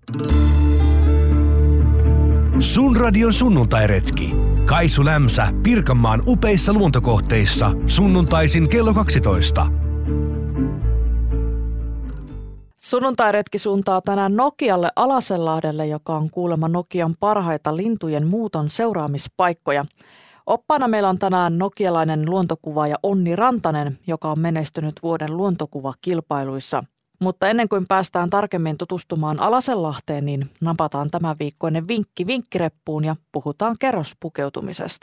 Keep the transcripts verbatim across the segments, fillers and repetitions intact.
Sun radion sunnuntairetki. Kaisu Lämsä Pirkanmaan upeissa luontokohteissa sunnuntaisin kello kaksitoista. Sunnuntairetki suuntaa tänään Nokialle Alasenlahdelle, joka on kuulemma Nokian parhaita lintujen muuton seuraamispaikkoja. Oppaana meillä on tänään nokialainen luontokuvaaja Onni Rantanen, joka on menestynyt vuoden luontokuvakilpailuissa. Mutta ennen kuin päästään tarkemmin tutustumaan Alasenlahteen, niin napataan tämän viikkoinen vinkki vinkkireppuun ja puhutaan kerrospukeutumisesta.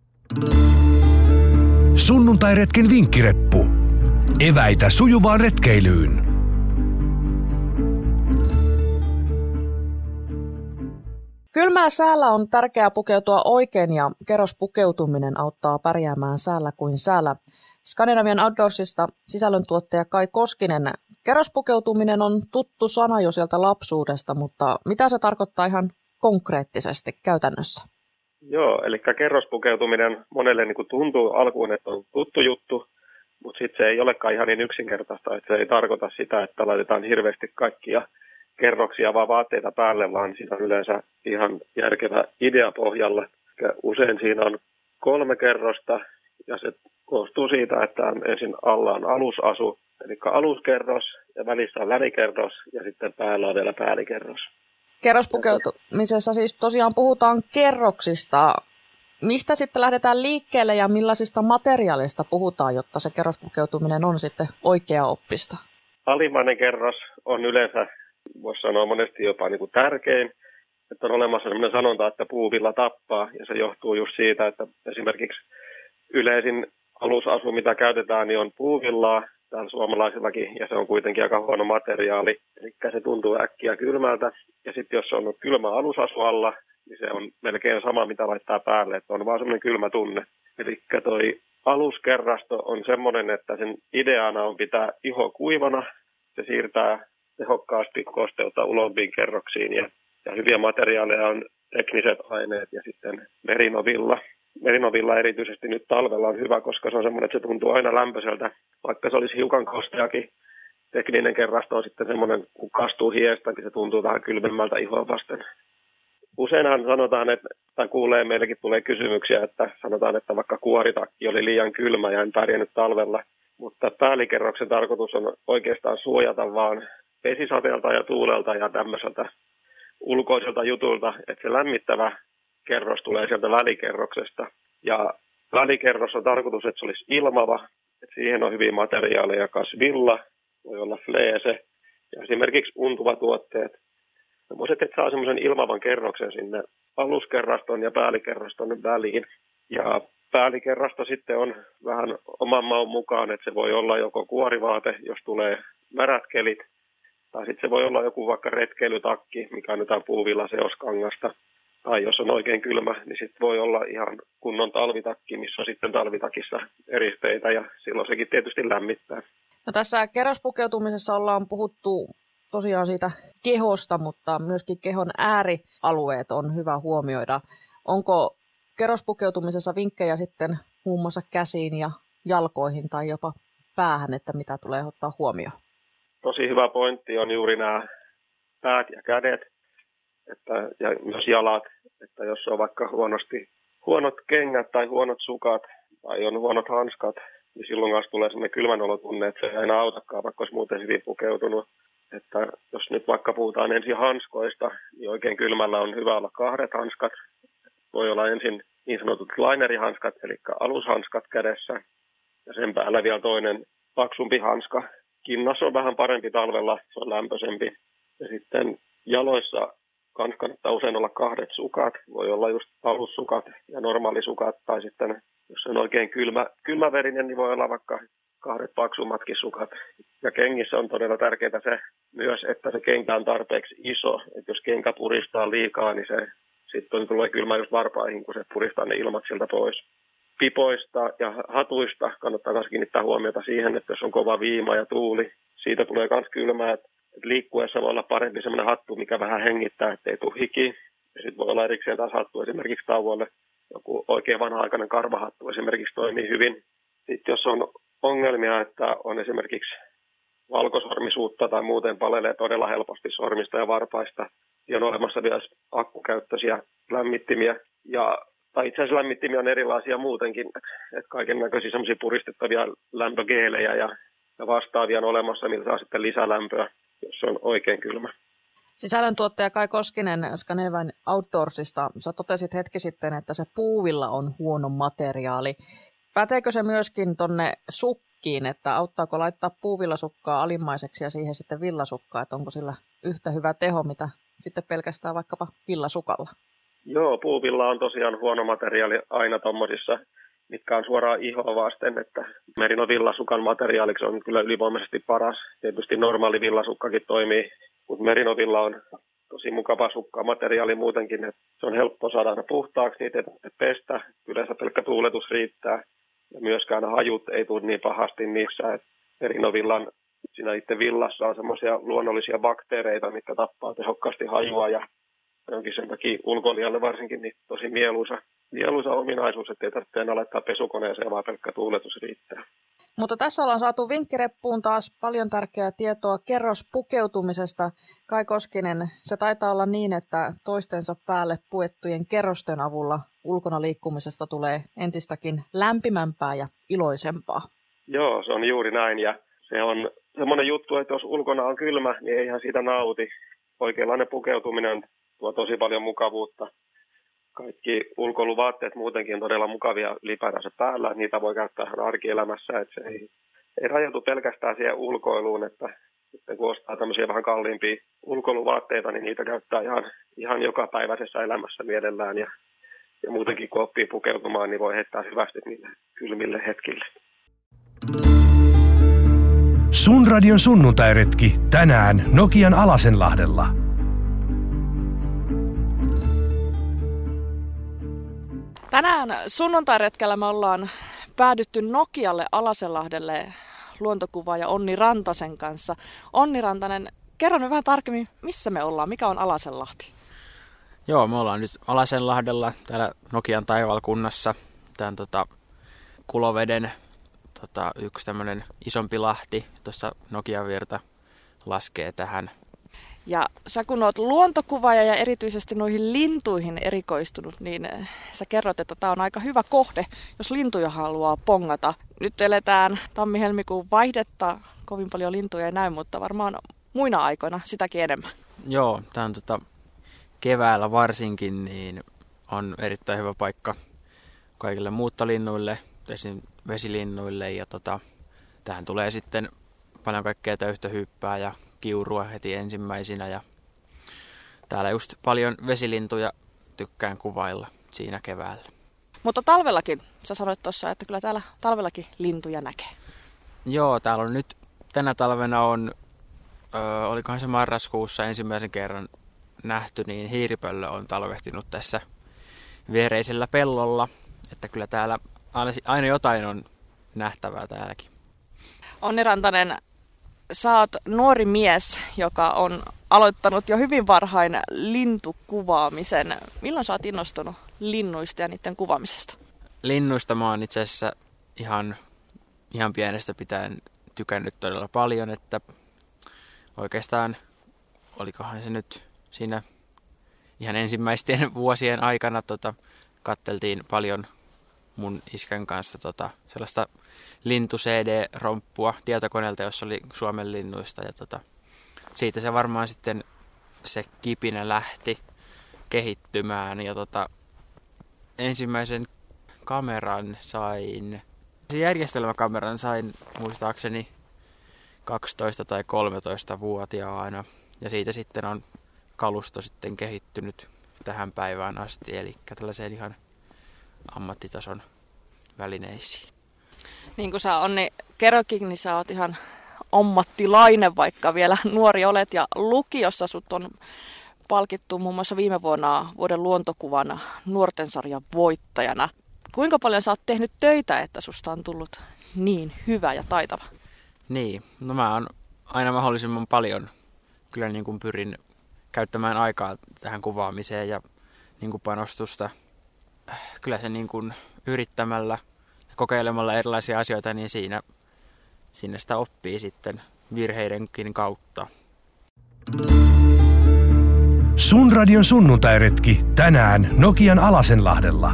Sunnuntairetken vinkkireppu. Eväitä sujuvaan retkeilyyn. Kylmää säällä on tärkeää pukeutua oikein ja kerrospukeutuminen auttaa pärjäämään säällä kuin säällä. Scandinavian Outdoorsista sisällöntuottaja Kai Koskinen. Kerrospukeutuminen on tuttu sana jo sieltä lapsuudesta, mutta mitä se tarkoittaa ihan konkreettisesti käytännössä? Joo, eli kerrospukeutuminen monelle niin kuin tuntuu alkuun, että on tuttu juttu, mutta sitten se ei olekaan ihan niin yksinkertaista, että se ei tarkoita sitä, että laitetaan hirveästi kaikkia kerroksia vaan vaatteita päälle, vaan siinä on yleensä ihan järkevä idea pohjalla. Usein siinä on kolme kerrosta ja se koostuu siitä, että ensin alla on alusasu, eli aluskerros ja välissä on välikerros ja sitten päällä on vielä päällikerros. Kerrospukeutumisessa siis tosiaan puhutaan kerroksista. Mistä sitten lähdetään liikkeelle ja millaisista materiaaleista puhutaan, jotta se kerrospukeutuminen on sitten oikeaoppista? Alimmainen kerros on yleensä, voisi sanoa monesti jopa niin kuin tärkein. Että on olemassa sellainen sanonta, että puuvilla tappaa, ja se johtuu just siitä, että esimerkiksi yleisin alusasu, mitä käytetään, niin on puuvillaa täällä suomalaisillakin, ja se on kuitenkin aika huono materiaali. Eli se tuntuu äkkiä kylmältä, ja sitten jos on kylmä alusasu alla, niin se on melkein sama, mitä laittaa päälle, että on vaan semmoinen kylmä tunne. Eli toi aluskerrasto on semmoinen, että sen ideana on pitää iho kuivana, se siirtää tehokkaasti kosteutta ulompiin kerroksiin, ja, ja hyviä materiaaleja on tekniset aineet ja sitten merinovilla. Merinovilla erityisesti nyt talvella on hyvä, koska se on semmoinen, että se tuntuu aina lämpöiseltä, vaikka se olisi hiukan kosteakin. Tekninen kerrasto on sitten semmoinen, kun kastuu hiestä, niin se tuntuu vähän kylmemmältä ihoa vasten. Useinhan sanotaan, että, tai kuulee, meillekin tulee kysymyksiä, että sanotaan, että vaikka kuoritakki oli liian kylmä ja en pärjännyt talvella, mutta päällikerroksen tarkoitus on oikeastaan suojata vaan vesisateelta ja tuulelta ja tämmöiseltä ulkoiselta jutulta, että se lämmittävä kerros tulee sieltä välikerroksesta. Ja välikerros on tarkoitus, että se olisi ilmava, että siihen on hyviä materiaaleja, kasvilla, voi olla fleese ja esimerkiksi untuvatuotteet. Semmoiset, että saa semmoisen ilmavan kerroksen sinne aluskerraston ja päällikerraston väliin. Ja päällikerrasto sitten on vähän oman maun mukaan, että se voi olla joko kuorivaate, jos tulee märät kelit, tai sitten se voi olla joku vaikka retkeilytakki, mikä on jotain puuvilla seoskangasta. Tai jos on oikein kylmä, niin sitten voi olla ihan kunnon talvitakki, missä on sitten talvitakissa eristeitä, ja silloin sekin tietysti lämmittää. No tässä kerrospukeutumisessa ollaan puhuttu tosiaan siitä kehosta, mutta myöskin kehon äärialueet on hyvä huomioida. Onko kerrospukeutumisessa vinkkejä sitten muun muassa käsiin ja jalkoihin tai jopa päähän, että mitä tulee ottaa huomioon? Tosi hyvä pointti on juuri nämä päät ja kädet että, ja myös jalat. Että jos on vaikka huonosti, huonot kengät tai huonot sukat tai on huonot hanskat, niin silloin kanssa tulee sellainen kylmänolotunne, että se ei aina autakaan, vaikka olisi muuten hyvin pukeutunut. Että jos nyt vaikka puhutaan ensin hanskoista, niin oikein kylmällä on hyvä olla kahdet hanskat. Voi olla ensin niin sanotut linerihanskat, eli alushanskat kädessä, ja sen päällä vielä toinen paksumpi hanska. Kinnas on vähän parempi talvella, se on lämpöisempi. Ja sitten jaloissa kans kannattaa usein olla kahdet sukat. Voi olla just alussukat ja normaalisukat, tai sitten jos on oikein kylmä, kylmäverinen, niin voi olla vaikka kahdet paksummatkin sukat. Ja kengissä on todella tärkeää se myös, että se kenkä on tarpeeksi iso. Että jos kenkä puristaa liikaa, niin se sitten tulee kylmä just varpaihin, kun se puristaa ne ilmat sieltä pois. Pipoista ja hatuista kannattaa myös kiinnittää huomiota siihen, että jos on kova viima ja tuuli, siitä tulee myös kylmää. Että liikkuessa voi olla parempi sellainen hattu, mikä vähän hengittää, ettei tule hiki. Ja sitten voi olla erikseen taas hattu esimerkiksi tauolle. Joku oikein vanha-aikainen karvahattu esimerkiksi toimii hyvin. Sitten jos on ongelmia, että on esimerkiksi valkosormisuutta tai muuten palelee todella helposti sormista ja varpaista, on olemassa vielä akkukäyttöisiä lämmittimiä. Ja, tai itse asiassa lämmittimiä on erilaisia muutenkin, että kaiken näköisiä semmoisia puristettavia lämpögeelejä ja, ja vastaavia on olemassa, millä saa sitten lisälämpöä, jos se on oikein kylmä. Sisällöntuottaja Kai Koskinen Scandinavian Outdoorsista, sä totesit hetki sitten, että se puuvilla on huono materiaali. Päteekö se myöskin tonne sukkiin, että auttaako laittaa puuvillasukkaa alimmaiseksi ja siihen sitten villasukkaa, että onko sillä yhtä hyvä teho, mitä sitten pelkästään vaikkapa villasukalla? Joo, puuvilla on tosiaan huono materiaali aina tommosissa, mitkä on suoraan ihoa vasten, että merino villasukan materiaaliksi on kyllä ylivoimaisesti paras. Tietysti normaali villasukkakin toimii, mutta merinovilla on tosi mukava sukkamateriaali muutenkin, että se on helppo saada aina puhtaaksi, niitä ei tarvitse pestä, yleensä pelkkä tuuletus riittää ja myöskään hajut ei tule niin pahasti niissä, että merinovillan siinä itse villassa on semmoisia luonnollisia bakteereita, mitkä tappaa tehokkaasti hajua ja onkin sen takia ulkoilijalle varsinkin niin tosi mieluisa, mieluisa ominaisuus, että ei tarvitse enää laittaa pesukoneeseen, vaan pelkkä tuuletus riittää. Mutta tässä ollaan saatu vinkkireppuun taas paljon tärkeää tietoa kerrospukeutumisesta. Kai Koskinen, se taitaa olla niin, että toistensa päälle puettujen kerrosten avulla ulkona liikkumisesta tulee entistäkin lämpimämpää ja iloisempaa. Joo, se on juuri näin ja se on semmoinen juttu, että jos ulkona on kylmä, niin eihän siitä nauti. Oikeanlainen pukeutuminen tuo tosi paljon mukavuutta. Kaikki ulkoiluvaatteet muutenkin on todella mukavia ylipäätänsä päällä. Niitä voi käyttää ihan arkielämässä. Että se ei, ei rajoitu pelkästään siihen ulkoiluun, että sitten kun ostaa tämmöisiä vähän kalliimpia ulkoiluvaatteita, niin niitä käyttää ihan, ihan jokapäiväisessä elämässä mielellään. Ja, ja muutenkin kun oppii pukeutumaan, niin voi heittää hyvästi niille kylmille hetkille. Sun radion sunnuntairetki tänään Nokian Alasenlahdella. Tänään sunnuntairetkellä me ollaan päädytty Nokialle Alasenlahdelle luontokuvaaja Onni Rantasen kanssa. Onni Rantanen, kerro nyt vähän tarkemmin, missä me ollaan, mikä on Alasenlahti? Joo, me ollaan nyt Alasenlahdella, täällä Nokian taivalkunnassa. Tämän tota, Kuloveden tota, yksi tämmöinen isompi lahti, tuossa Nokiavirta laskee tähän. Ja sä kun oot luontokuvaaja ja erityisesti noihin lintuihin erikoistunut, niin sä kerrot, että tää on aika hyvä kohde, jos lintuja haluaa pongata. Nyt eletään tammi-helmikuun vaihdetta, kovin paljon lintuja ei näy, mutta varmaan muina aikoina sitäkin enemmän. Joo, tää on tota, keväällä varsinkin, niin on erittäin hyvä paikka kaikille muuttolinnuille, esimerkiksi vesilinnuille. Ja tota, tähän tulee sitten paljon kaikkea töyhtöhyyppää ja kiurua heti ensimmäisinä. Ja täällä just paljon vesilintuja tykkään kuvailla siinä keväällä. Mutta talvellakin, sä sanoit tuossa, että kyllä täällä talvellakin lintuja näkee. Joo, täällä on nyt tänä talvena on, ö, olikohan se marraskuussa ensimmäisen kerran nähty, niin hiiripöllö on talvehtinut tässä viereisellä pellolla. Että kyllä täällä aina jotain on nähtävää täälläkin. Onni Rantanen, sä oot nuori mies, joka on aloittanut jo hyvin varhain lintukuvaamisen. Milloin sä oot innostunut linnuista ja niiden kuvaamisesta? Linnuista mä oon itse asiassa ihan, ihan pienestä pitäen tykännyt todella paljon, että oikeastaan olikohan se nyt siinä ihan ensimmäisten vuosien aikana tota, katteltiin paljon mun iskän kanssa tota, sellaista lintu-C D-romppua tietokoneelta, jossa oli Suomen linnuista. Ja tota, siitä se varmaan sitten se kipinä lähti kehittymään. Ja tota, ensimmäisen kameran sain, se järjestelmäkameran sain muistaakseni kaksitoista- tai kolmetoista-vuotiaana. Ja siitä sitten on kalusto sitten kehittynyt tähän päivään asti, eli tällaiseen ihan ammattitason välineisiin. Niin kuin sä Onni kerrokin, niin sä oot ihan ammattilainen, vaikka vielä nuori olet. Ja lukiossa sut on palkittu muun muassa viime vuonna vuoden luontokuvan nuorten sarjan voittajana. Kuinka paljon sä oot tehnyt töitä, että susta on tullut niin hyvä ja taitava? Niin, no mä oon aina mahdollisimman paljon kyllä niin kuin pyrin käyttämään aikaa tähän kuvaamiseen ja niin kuin panostusta. Kyllä se niin kuin yrittämällä ja kokeilemalla erilaisia asioita, niin siinä, siinä sitä oppii sitten virheidenkin kautta. Sun radion sunnuntairetki tänään Nokian Alasenlahdella.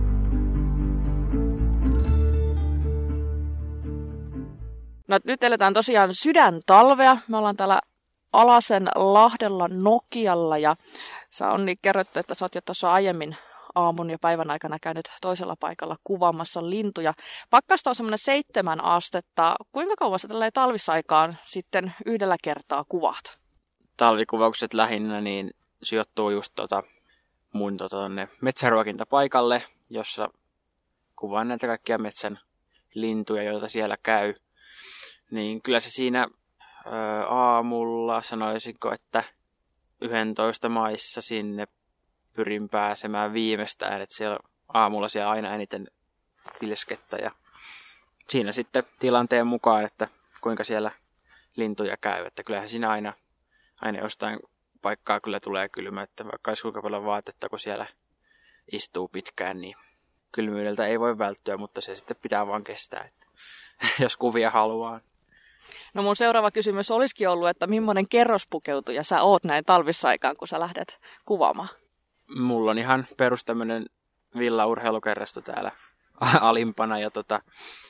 No, nyt eletään tosiaan sydäntalvea. Me ollaan täällä Alasenlahdella Nokialla ja sä Onni kerroit, että sä oot jo tuossa aiemmin aamun ja päivän aikana käynyt toisella paikalla kuvaamassa lintuja. Pakkasta on semmoinen seitsemän astetta. Kuinka kauan sä tälleen talvisaikaan sitten yhdellä kertaa kuvaat? Talvikuvaukset lähinnä niin sijoittuu just tota mun tota, metsäruokintapaikalle, jossa kuvaan näitä kaikkia metsän lintuja, joita siellä käy. Niin kyllä se siinä ö, aamulla sanoisinko, että yksitoista maissa sinne pyrin pääsemään viimeistään, että siellä aamulla siellä aina eniten tilskettä ja siinä sitten tilanteen mukaan, että kuinka siellä lintuja käy, että kyllähän siinä aina, aina jostain paikkaa kyllä tulee kylmä, että vaikka olisi kuinka paljon vaatetta, kun siellä istuu pitkään, niin kylmyydeltä ei voi välttyä, mutta se sitten pitää vaan kestää, että jos kuvia haluaa. No mun seuraava kysymys olisikin ollut, että millainen kerrospukeutuja sä oot näin talvisaikaan, kun sä lähdet kuvaamaan? Mulla on ihan perus tämmönen villaurheilukerrasto täällä alimpana ja tota,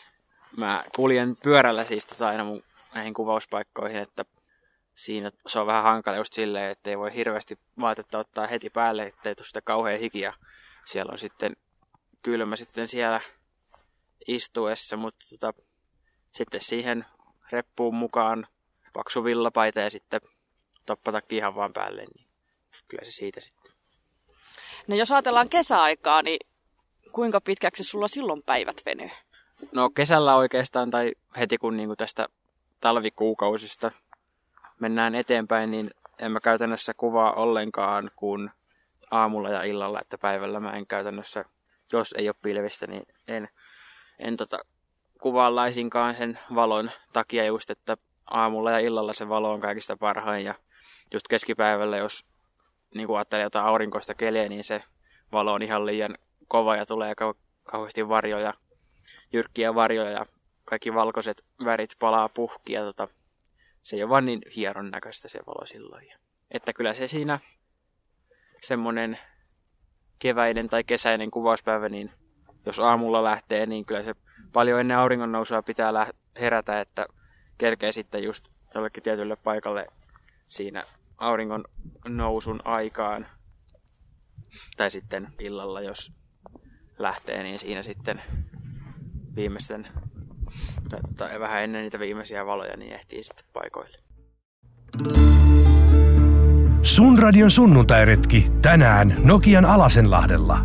mä kuljen pyörällä siis tota aina mun näihin kuvauspaikkoihin, että siinä se on vähän hankala just silleen, että ei voi hirveästi vaatetta ottaa heti päälle, ettei tule sitä kauhean hikiä. Siellä on sitten kylmä sitten siellä istuessa, mutta tota, sitten siihen reppuun mukaan paksu villapaita ja sitten toppatakki ihan vaan päälle, niin kyllä se siitä sitten. No jos ajatellaan kesäaikaa, niin kuinka pitkäksi sulla silloin päivät venyy? No kesällä oikeastaan tai heti kun niinku tästä talvikuukausista mennään eteenpäin, niin en mä käytännössä kuvaa ollenkaan kuin aamulla ja illalla, että päivällä mä en käytännössä, jos ei ole pilvistä, niin en, en tota, kuvaa laisinkaan sen valon takia just, että aamulla ja illalla se valo on kaikista parhain ja just keskipäivällä, jos niin kuin ajattelee jotain aurinkoista keliä, niin se valo on ihan liian kova ja tulee kau- kauheasti varjoja, jyrkkiä varjoja ja kaikki valkoiset värit palaa puhki ja tota, se ei ole vaan niin hieron näköistä se valo silloin. Että kyllä se siinä semmoinen keväinen tai kesäinen kuvauspäivä, niin jos aamulla lähtee, niin kyllä se paljon ennen auringon nousua pitää lä- herätä, että kerkee sitten just jollekin tietylle paikalle siinä auringon nousun aikaan. Tai sitten illalla, jos lähtee, niin siinä sitten viimeisten, tai tota, vähän ennen niitä viimeisiä valoja, niin ehtii sitten paikoille. Sun radion sunnuntairetki tänään Nokian Alasenlahdella.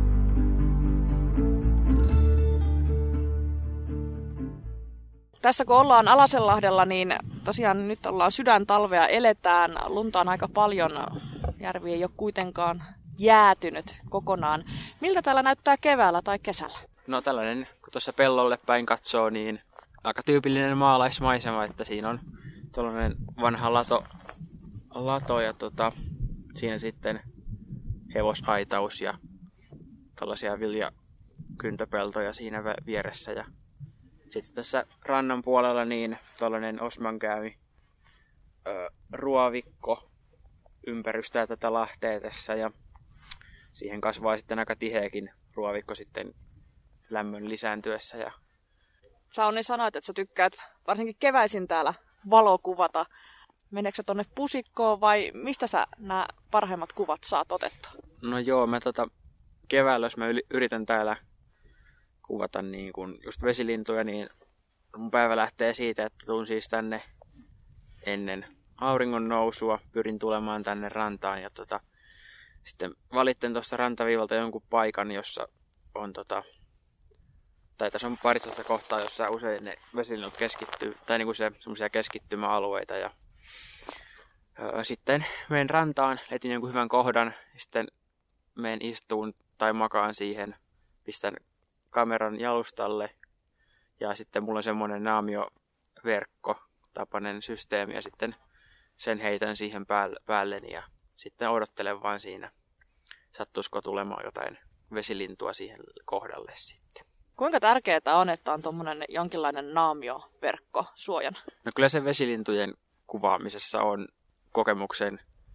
Tässä kun ollaan Alasenlahdella, niin tosiaan nyt ollaan sydäntalvea, eletään, lunta on aika paljon, järvi ei ole kuitenkaan jäätynyt kokonaan. Miltä täällä näyttää keväällä tai kesällä? No tällainen, kun tuossa pellolle päin katsoo, niin aika tyypillinen maalaismaisema, että siinä on tällainen vanha lato, lato ja tota, siinä sitten hevosaitaus ja tällaisia viljakyntöpeltoja siinä vieressä. Ja sitten tässä rannan puolella niin tällainen osmankäymi ö, ruovikko ympäristää tätä lahtea tässä ja siihen kasvaa sitten aika tiheäkin ruovikko sitten lämmön lisääntyessä. Ja sä Onni sanoit, että sä tykkäät varsinkin keväisin täällä valokuvata. Meneekö sä tonne pusikkoon vai mistä sä nämä parhaimmat kuvat saat otettua? No joo, mä tota, keväällä jos mä yritän täällä kuvata niin kun just vesilintuja, niin mun päivä lähtee siitä, että tuun siis tänne ennen auringon nousua, pyrin tulemaan tänne rantaan ja tota, sitten valitten tuosta rantaviivalta jonkun paikan, jossa on tota, tai tässä on paritoista kohtaa, jossa usein ne vesilinnut keskittyy, tai niinku se semmoisia keskittymäalueita ja öö, sitten menen rantaan, etin jonkun hyvän kohdan, sitten menen istuun tai makaan siihen, pistän kameran jalustalle ja sitten mulla on semmoinen naamioverkko tapainen systeemi ja sitten sen heitän siihen päälle, päälleni ja sitten odottelen vaan siinä, sattuisiko tulemaan jotain vesilintua siihen kohdalle sitten. Kuinka tärkeää on, että on tuommoinen jonkinlainen naamioverkko suojana? No kyllä se vesilintujen kuvaamisessa on kokemuksen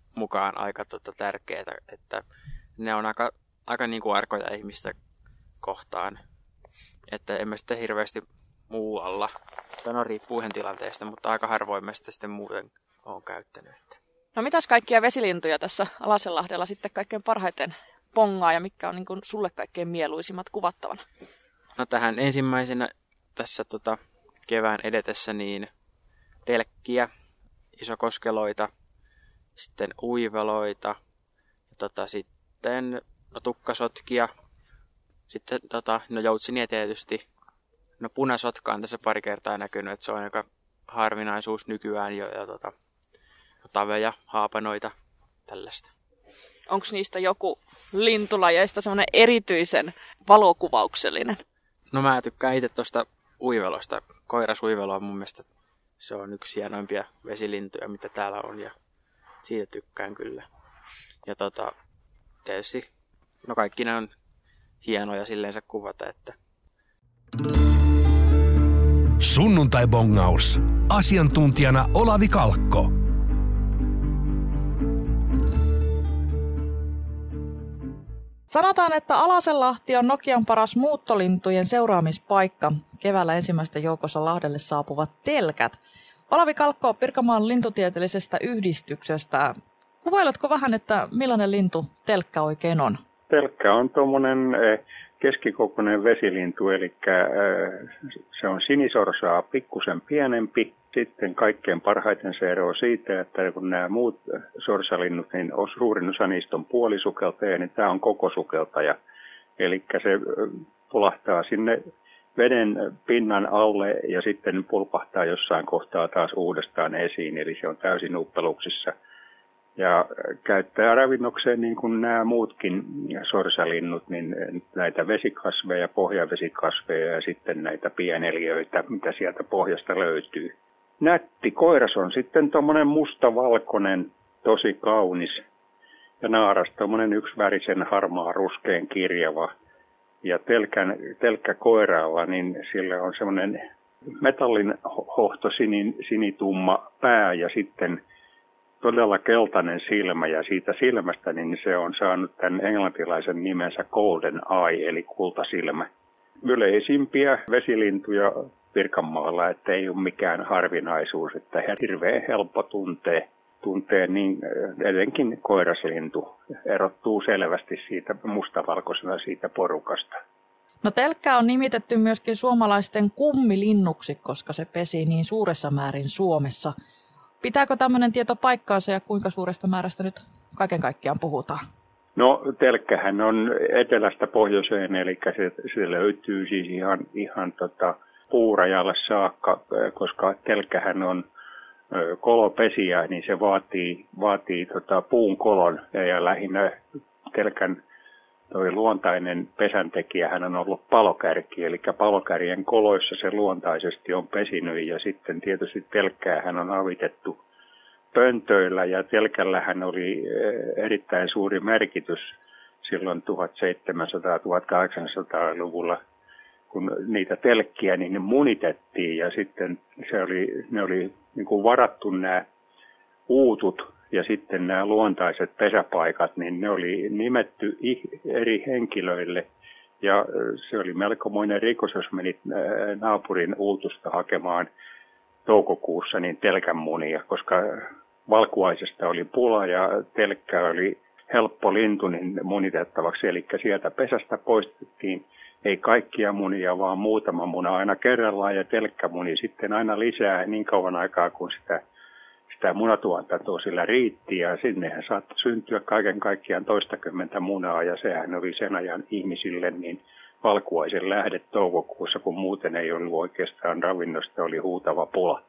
mukaan aika tota, tärkeää, että ne on aika, aika niin kuin arkoja ihmistä kohtaan. Että emme sitten hirveästi muualla. No riippuu ihan tilanteesta, mutta aika harvoin mä sitä sitten muuten olen käyttänyt. No mitäs kaikkia vesilintuja tässä Alasenlahdella sitten kaikkein parhaiten pongaa ja mitkä on niin kuin sulle kaikkein mieluisimmat kuvattavana? No tähän ensimmäisenä tässä tota, kevään edetessä niin telkkiä, isokoskeloita, sitten uiveloita, ja tota, sitten no, tukkasotkia, sitten tota, no, joutsinia tietysti. No punasotka on tässä pari kertaa näkynyt, että se on aika harvinaisuus nykyään jo, ja tota, taveja, haapanoita, tällaista. Onko niistä joku lintulajeista semmoinen erityisen valokuvauksellinen? No mä tykkään itse tuosta uivelosta. Koirasuivelo on mun mielestä se on yksi hienoimpia vesilintuja, mitä täällä on, ja siitä tykkään kyllä. Ja tota, tietysti, no kaikki ne on hienoja silleensä kuvata, että... Sunnuntai-bongaus. Asiantuntijana Olavi Kalkko. Sanotaan, että Alasenlahti on Nokian paras muuttolintujen seuraamispaikka. Keväällä ensimmäisten joukossa Lahdelle saapuvat telkät. Olavi Kalkko Pirkanmaan lintutieteellisestä yhdistyksestä. Kuvailetko vähän, että millainen lintu telkkä oikein on? Telkkä on tuommoinen keskikokoinen vesilintu, eli se on sinisorsaa pikkusen pienempi. Sitten kaikkein parhaiten se eroaa siitä, että kun nämä muut sorsalinnut, niin suurin osa niistä on puolisukeltaja, niin tämä on koko sukeltaja. Eli se pulahtaa sinne veden pinnan alle ja sitten pulpahtaa jossain kohtaa taas uudestaan esiin, eli se on täysin uppeluksissa. Ja käyttää ravinnokseen niin kuin nämä muutkin sorsalinnut, niin näitä vesikasveja, pohjavesikasveja ja sitten näitä pieneliöitä, mitä sieltä pohjasta löytyy. Nätti koiras on sitten tuommoinen mustavalkoinen, tosi kaunis ja naaras tuommoinen yksivärisen harmaa ruskean kirjava. Ja telkän, telkkäkoiraalla, niin sillä on semmoinen metallin hohto sinin, sinitumma pää ja sitten todella keltainen silmä. Ja siitä silmästä niin se on saanut tämän englantilaisen nimensä Golden Eye, eli kultasilmä. Yleisimpiä vesilintuja Pirkanmaalla, että ei ole mikään harvinaisuus, että he hirveän helppo tuntee. tuntee niin etenkin koiraslintu erottuu selvästi siitä mustavalkoisena siitä porukasta. No telkkä on nimitetty myöskin suomalaisten kummilinnuksi, koska se pesi niin suuressa määrin Suomessa. Pitääkö tämmöinen tieto paikkaansa ja kuinka suuresta määrästä nyt kaiken kaikkiaan puhutaan? No telkkähän on etelästä pohjoiseen, eli se, se löytyy siis ihan, ihan tota puurajalle saakka, koska telkkähän on kolopesiä, niin se vaatii, vaatii tota puun kolon ja lähinnä telkän toi luontainen pesäntekijähän on ollut palokärki, eli palokärjen koloissa se luontaisesti on pesinyt ja sitten tietysti telkkäähän on avitettu pöntöillä ja telkällähän oli erittäin suuri merkitys silloin tuhatseitsemänsataa-tuhatkahdeksansataaluvulla, kun niitä telkkiä niin ne munitettiin ja sitten se oli, ne oli niin kuin varattu nämä uutut ja sitten nämä luontaiset pesäpaikat, niin ne oli nimetty eri henkilöille ja se oli melkomoinen rikos, jos menit naapurin uutusta hakemaan toukokuussa niin telkän munia, koska valkuaisesta oli pula ja telkkä oli helppo lintu niin munitettavaksi, eli sieltä pesästä poistettiin ei kaikkia munia, vaan muutama muna aina kerrallaan ja telkkämuni sitten aina lisää niin kauan aikaa, kun sitä, sitä munatuotantoa sillä riitti. Ja sinnehän saattoi syntyä kaiken kaikkiaan toistakymmentä munaa ja sehän oli sen ajan ihmisille niin valkuaisen lähde toukokuussa, kun muuten ei ollut oikeastaan ravinnosta, oli huutava pula.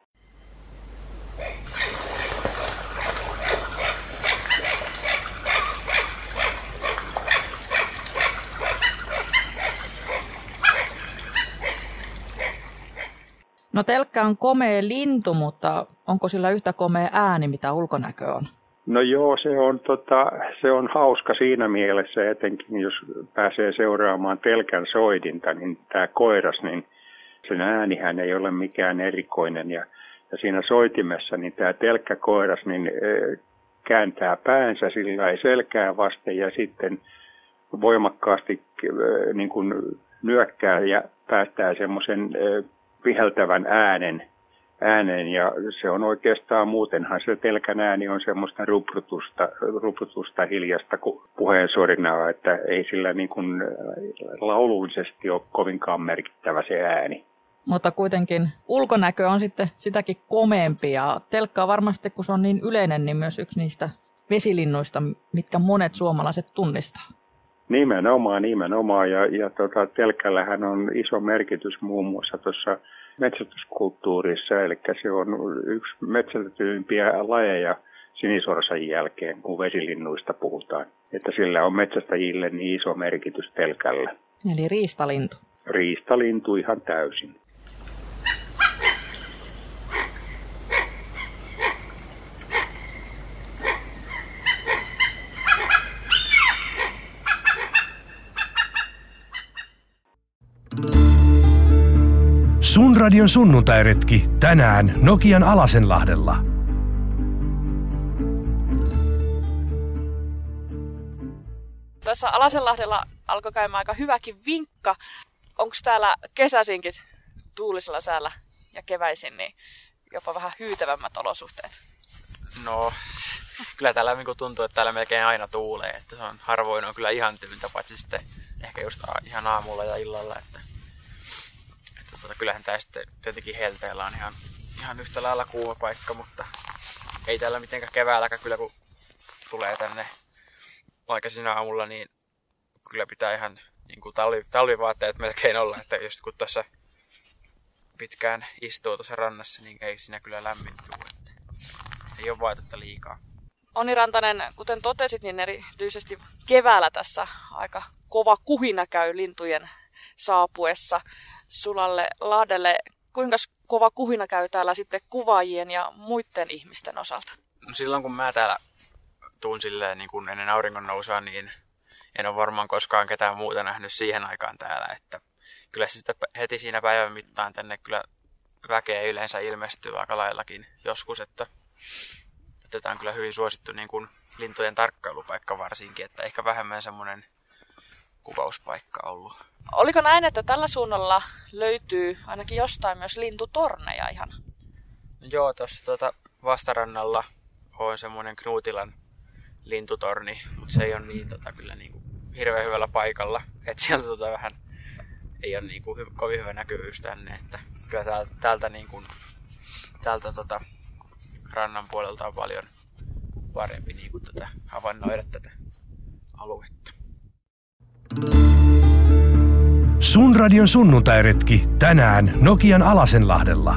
No telkkä on komea lintu, mutta onko sillä yhtä komea ääni, mitä ulkonäkö on? No joo, se on, tota, se on hauska siinä mielessä, etenkin jos pääsee seuraamaan telkän soidinta, niin tämä koiras, niin sen äänihän ei ole mikään erikoinen. Ja, ja siinä soitimessa, niin tämä telkkäkoiras, niin kääntää päänsä sillä ei selkää vasten ja sitten voimakkaasti niin kuin nyökkää ja päästää semmoisen viheltävän äänen, äänen. Ja se on oikeastaan muutenhan se telkän ääni on semmoista ruprutusta, ruprutusta hiljasta puheensorinaa, että ei sillä niin kuin laulullisesti ole kovinkaan merkittävä se ääni. Mutta kuitenkin ulkonäkö on sitten sitäkin komeampi ja telkka on varmasti, kun se on niin yleinen, niin myös yksi niistä vesilinnuista, mitkä monet suomalaiset tunnistaa. Nimenomaan, nimenomaan. Ja, ja tota, telkällähän on iso merkitys muun muassa tuossa metsästyskulttuurissa, eli se on yksi metsästetyimpiä lajeja sinisorsan jälkeen, kun vesilinnuista puhutaan. Että sillä on metsästäjille niin iso merkitys telkällä. Eli riistalintu. Riistalintu ihan täysin. Sun radion sunnuntairetki tänään Nokian Alasenlahdella. Tässä Alasenlahdella alkoi käymään aika hyväkin vinkka. Onko täällä kesäisinkin tuulisella säällä ja keväisin niin jopa vähän hyytävämmät olosuhteet? No, kyllä täällä tuntuu, että täällä melkein aina tuulee. Että se on, harvoin on kyllä ihan tyyntä, paitsi sitten ehkä just ihan aamulla ja illalla. Että, että tota, kyllähän tää sitten tietenkin helteellä on ihan, ihan yhtä lailla kuuma paikka, mutta ei täällä mitenkään keväälläkään kyllä kun tulee tänne aikaisin aamulla, niin kyllä pitää ihan niin kuin talvi, talvivaatteet melkein olla, että just kun tuossa pitkään istuu tuossa rannassa, niin ei siinä kyllä lämmin tule. Ei ole vaatetta liikaa. Onni Rantanen, kuten totesit, niin erityisesti keväällä tässä aika kova kuhina käy lintujen saapuessa sulalle lahdelle. Kuinka kova kuhina käy täällä sitten kuvaajien ja muiden ihmisten osalta? No silloin kun mä täällä tuun silleen niin kuin ennen auringon nousua, niin en ole varmaan koskaan ketään muuta nähnyt siihen aikaan täällä. Että kyllä se sitten heti siinä päivän mittaan tänne kyllä väkeä yleensä ilmestyy aika laillakin joskus, että, että tämä on kyllä hyvin suosittu niin kuin lintujen tarkkailupaikka varsinkin, että ehkä vähemmän semmoinen kuvauspaikka ollut. Oliko näin, että tällä suunnalla löytyy ainakin jostain myös lintutorneja ihan? No joo, tuossa tuota vastarannalla on semmoinen Knuutilan lintutorni, mutta se ei ole niin, tota, kyllä niin kuin hirveän hyvällä paikalla, että sieltä tota, vähän ei ole niin kuin hy- kovin hyvä näkyvyys tänne, että kyllä täältä, täältä, niin kuin, täältä tota, rannan puolelta on paljon parempi niin kuin, tota, havainnoida tätä aluetta. Sun radion sunnuntairetki tänään Nokian Alasenlahdella.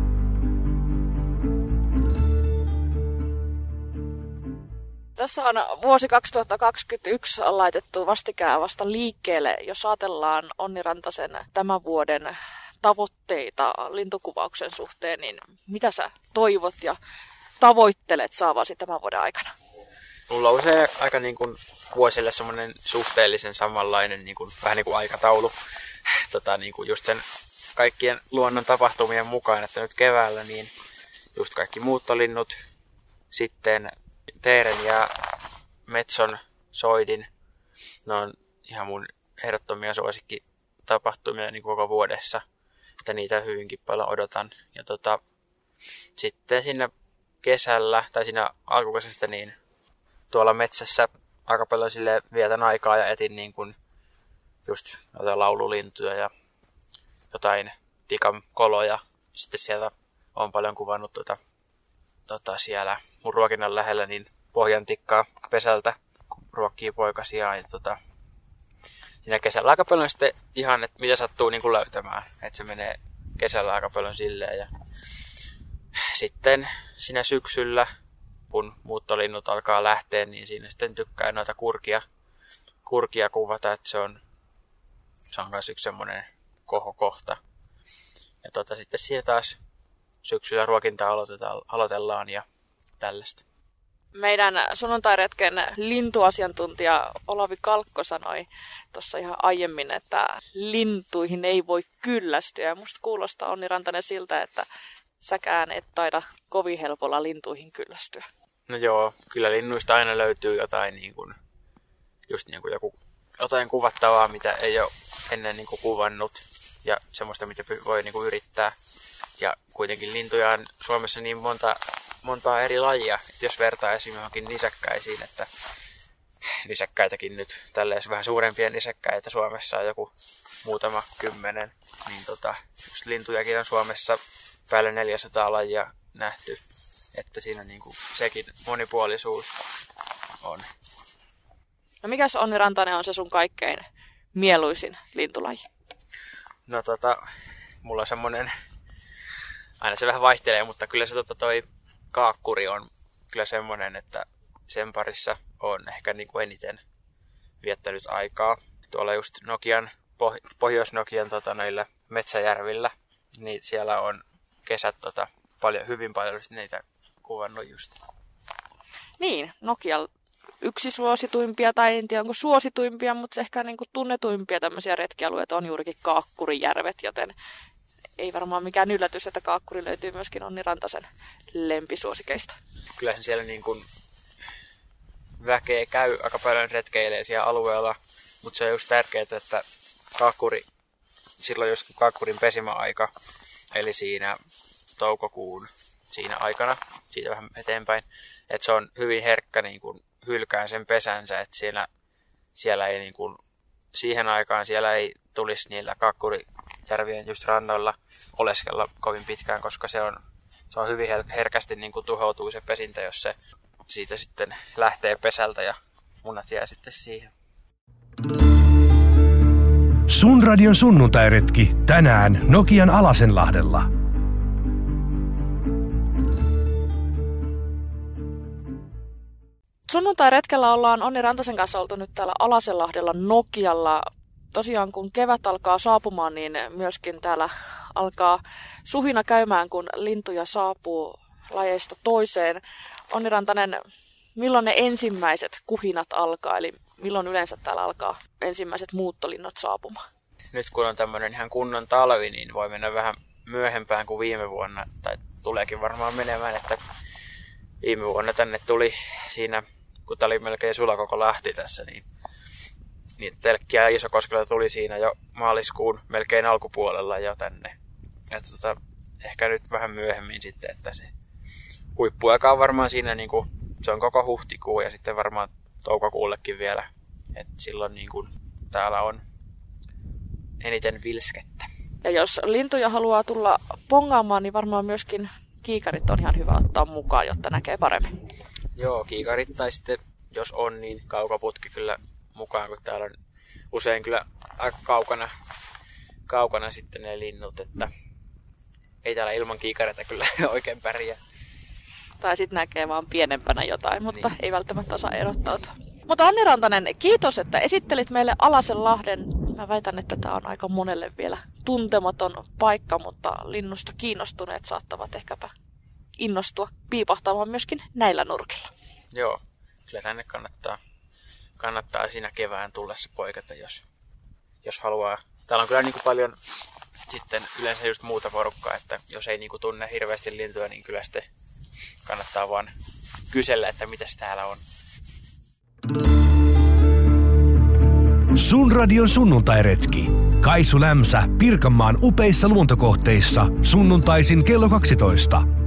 Tässä on vuosi kaksituhattakaksikymmentäyksi laitettu vastikään vasta liikkeelle, jos ajatellaan Onni Rantasen tämän vuoden tavoitteita lintukuvauksen suhteen, niin mitä sä toivot ja tavoittelet saavasi tämän vuoden aikana? Mulla on usein aika niin kuin vuosille semmoinen suhteellisen samanlainen niin kuin, vähän niin kuin aikataulu tota, niin kuin just sen kaikkien luonnon tapahtumien mukaan, että nyt keväällä niin just kaikki muuttolinnut, sitten teeren ja metson soidin, ne on ihan mun ehdottomia suosikkitapahtumia niin koko vuodessa, että niitä hyvinkin paljon odotan. Ja tota, sitten siinä kesällä tai siinä alkukesästä niin tuolla metsässä aika paljon sille vietän aikaa ja etin niin kuin just noita laululintuja ja jotain tikan koloja. Sitten sieltä on paljon kuvannut tota, tota siellä mun ruokinnan lähellä niin pohjantikkaa pesältä, kun ruokkii poikasiaan. Ja tota, siinä kesällä aika paljon sitten ihan, että mitä sattuu niin kuin löytämään. Että se menee kesällä aika paljon silleen. Ja sitten siinä syksyllä, kun muuttolinnut alkaa lähteä, niin siinä sitten tykkää noita kurkia, kurkia kuvata, että se on, se on myös yksi semmoinen kohokohta. Ja tota, sitten siinä taas syksyllä ruokintaa aloitetaan, aloitellaan ja tällaista. Meidän sunnuntairetken lintuasiantuntija Olavi Kalkko sanoi tuossa ihan aiemmin, että lintuihin ei voi kyllästyä. Ja musta kuulostaa Onni Rantanen siltä, että säkään et taida kovin helpolla lintuihin kyllästyä. No joo, kyllä linnuista aina löytyy jotain niin kuin, just niin kuin joku, jotain kuvattavaa, mitä ei ole ennen niin kuin kuvannut ja semmoista, mitä voi niin kuin yrittää. Ja kuitenkin lintuja on Suomessa niin monta, montaa eri lajia, että jos vertaa esimerkiksi johonkin nisäkkäisiin, että nisäkkäitäkin nyt, tälleen vähän suurempia nisäkkäitä Suomessa on joku muutama kymmenen, niin tota, just lintujakin on Suomessa päälle neljäsataa lajia nähty, että siinä niinku sekin monipuolisuus on. No mikäs Onni Rantanen on se sun kaikkein mieluisin lintulaji? No tota, mulla on semmonen, aina se vähän vaihtelee, mutta kyllä se tota toi kaakkuri on kyllä semmonen, että sen parissa on ehkä niinku eniten viettänyt aikaa. Tuolla just Nokian, Pohjois-Nokian tota, noilla metsäjärvillä, niin siellä on kesät tota, paljon, hyvin paljon niitä kuvannut just. Niin, Nokialla yksi suosituimpia, tai en tiedä onko suosituimpia, mutta ehkä niin kuin tunnetuimpia tämmöisiä retkialueita on juurikin Kaakkurijärvet, joten ei varmaan mikään yllätys, että Kaakkuri löytyy myöskin Onni Rantasen lempisuosikeista. Kyllä sen siellä niin kuin väkeä käy aika paljon retkeilee siellä alueella, mutta se on just tärkeää, että Kaakkuri, silloin jos Kaakkurin pesimäaika, eli siinä toukokuun siinä aikana, siitä vähän eteenpäin, että se on hyvin herkkä niin kuin hylkään sen pesänsä, että siellä, siellä ei niin kuin, siihen aikaan siellä ei tulisi niillä Kaakkurijärvien just rannoilla oleskella kovin pitkään, koska se on, se on hyvin herkästi niin kuin tuhoutuu se pesintä, jos se siitä sitten lähtee pesältä ja munat jää sitten siihen. Sun radion sunnuntairetki tänään Nokian Alasenlahdella. Sunnuntai-retkellä ollaan Onni Rantasen kanssa oltu nyt täällä Alasenlahdella Nokialla. Tosiaan kun kevät alkaa saapumaan, niin myöskin täällä alkaa suhina käymään, kun lintuja saapuu lajeista toiseen. Onni Rantanen, milloin ne ensimmäiset kuhinat alkaa, eli milloin yleensä täällä alkaa ensimmäiset muuttolinnut saapumaan? Nyt kun on tämmöinen ihan kunnon talvi, niin voi mennä vähän myöhempään kuin viime vuonna, tai tuleekin varmaan menemään, että viime vuonna tänne tuli siinä, kun tää oli melkein sula koko Lahti tässä, niin, niin Telkkiä ja Isokoskella tuli siinä jo maaliskuun melkein alkupuolella jo tänne. Että tota, ehkä nyt vähän myöhemmin sitten, että se huippuaika on varmaan siinä, niin kuin, se on koko huhtikuu ja sitten varmaan toukokuullekin vielä, että silloin niin kuin, täällä on eniten vilskettä. Ja jos lintuja haluaa tulla pongaamaan, niin varmaan myöskin kiikarit on ihan hyvä ottaa mukaan, jotta näkee paremmin. Joo, kiikarit tai sitten jos on, niin kaukoputki kyllä mukaan, kun täällä on usein kyllä aika kaukana, kaukana sitten ne linnut, että ei täällä ilman kiikareita kyllä oikein pärjää. Tai sitten näkee vaan pienempänä jotain, mutta niin ei välttämättä osaa erottautua. Mutta Onni Rantanen, kiitos, että esittelit meille Alasenlahden. Mä väitän, että tämä on aika monelle vielä tuntematon paikka, mutta linnusta kiinnostuneet saattavat ehkäpä innostua piipahtamaan myöskin näillä nurkilla. Joo, kyllä tänne kannattaa, kannattaa siinä kevään tullessa poikata, jos, jos haluaa. Täällä on kyllä niin kuin paljon sitten yleensä just muuta porukkaa, että jos ei niin kuin tunne hirveästi lintuja, niin kyllä sitten kannattaa vaan kysellä, että mitäs täällä on. Sun radion sunnuntairetki. Kaisu Lämsä Pirkanmaan upeissa luontokohteissa sunnuntaisin kello kaksitoista.